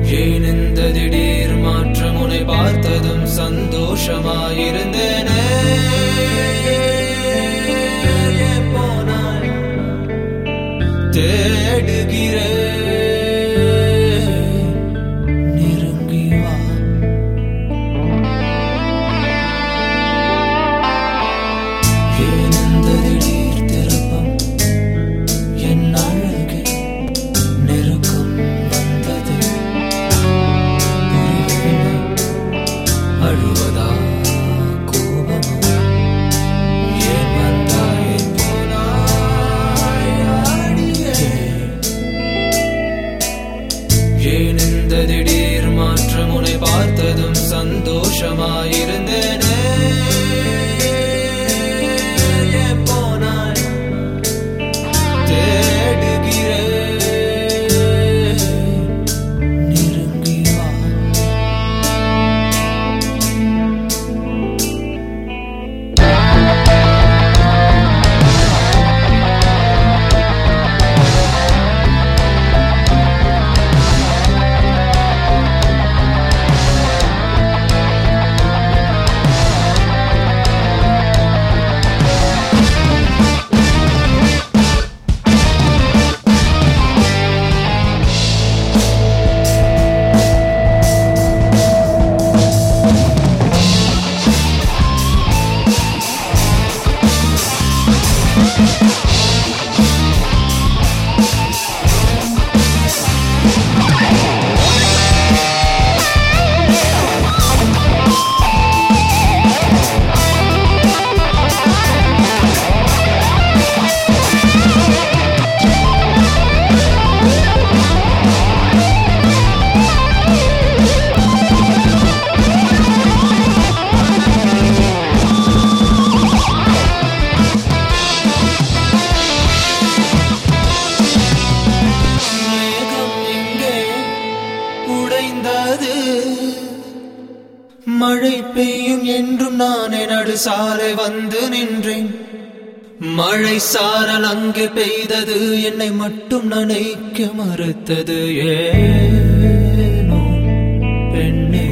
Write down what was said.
ஏன் இந்த திடீர் மாற்றம் உன்னை பார்த்ததும் சந்தோஷமாயிருந்தேனே போனாய் தேடுகிறேன் நெருங்கி வா ஏன் இந்த திடீர் திருப்பம் என் அழகு நெருக்கம் வந்தது புரியவில்லை அழுவதா கோபமா ஏன் வந்தாய் போனாய் ஆடியே ஏன் இந்த திடீர் மாற்றம் உன்னை பார்த்ததும் சந்தோஷமாயிருந்தேனே ஏன் போனாய் தேடுகிறேன் நெருங்கி வா உடைந்தது மழை பெய்யும் என்றும் நானே நடுசாலை வந்து நின்றேன் மழை சாரல் அங்கே பெய்தது என்னை மட்டும் நனைக்க மறுத்தது ஏனோ பெண்ணே